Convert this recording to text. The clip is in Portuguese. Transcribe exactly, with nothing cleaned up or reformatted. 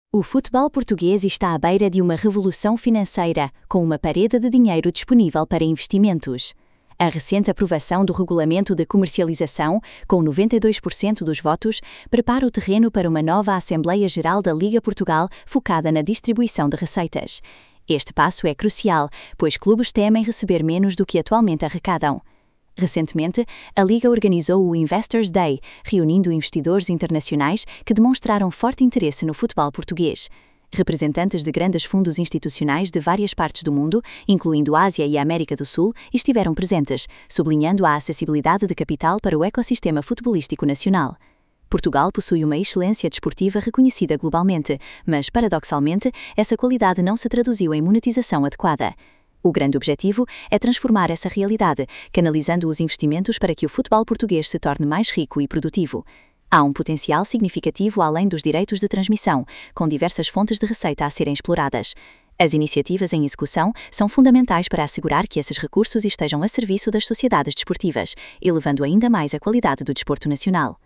O futebol português está à beira de uma revolução financeira, com uma parede de dinheiro disponível para investimentos. A recente aprovação do Regulamento de Comercialização, com noventa e dois por cento dos votos, prepara o terreno para uma nova Assembleia Geral da Liga Portugal focada na distribuição de receitas. Este passo é crucial, pois clubes temem receber menos do que atualmente arrecadam. Recentemente, a Liga organizou o Investors Day, reunindo investidores internacionais que demonstraram forte interesse no futebol português. Representantes de grandes fundos institucionais de várias partes do mundo, incluindo Ásia e América do Sul, estiveram presentes, sublinhando a acessibilidade de capital para o ecossistema futebolístico nacional. Portugal possui uma excelência desportiva reconhecida globalmente, mas, paradoxalmente, essa qualidade não se traduziu em monetização adequada. O grande objetivo é transformar essa realidade, canalizando os investimentos para que o futebol português se torne mais rico e produtivo. Há um potencial significativo além dos direitos de transmissão, com diversas fontes de receita a serem exploradas. As iniciativas em execução são fundamentais para assegurar que esses recursos estejam a serviço das sociedades desportivas, elevando ainda mais a qualidade do desporto nacional.